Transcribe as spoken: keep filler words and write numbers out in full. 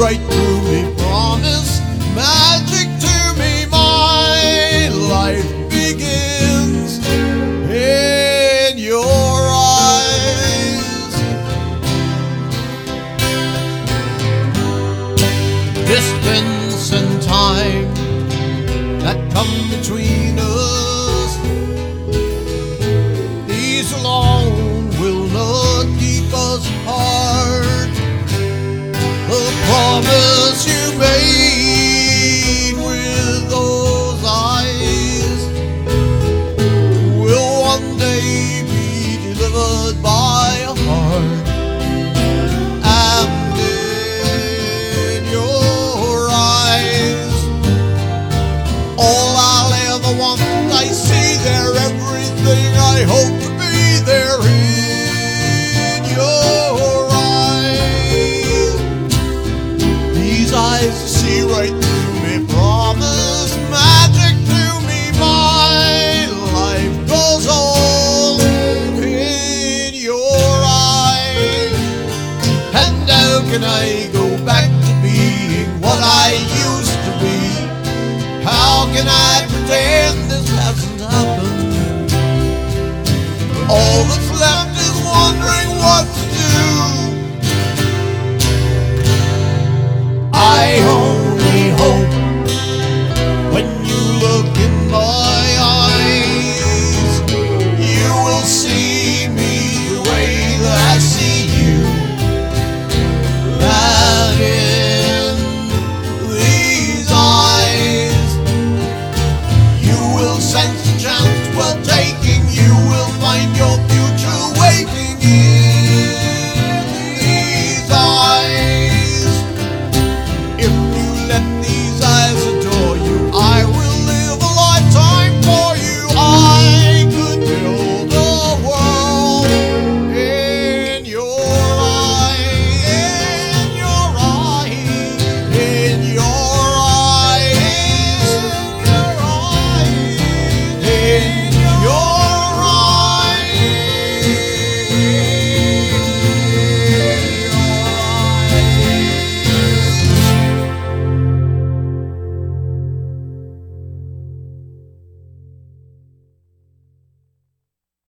right through me. Promise magic to me. My life begins in your eyes. Distance and time that come between us, these alone will not keep us apart. The promise you made with those eyes will one day be delivered by a heart. And in your eyes, all I'll ever want, I see there. Everything I hope to be there in your eyes. These eyes see right through me. Promise magic to me. My life goes on in your eyes. And how can I go back to being what I used to be? How can I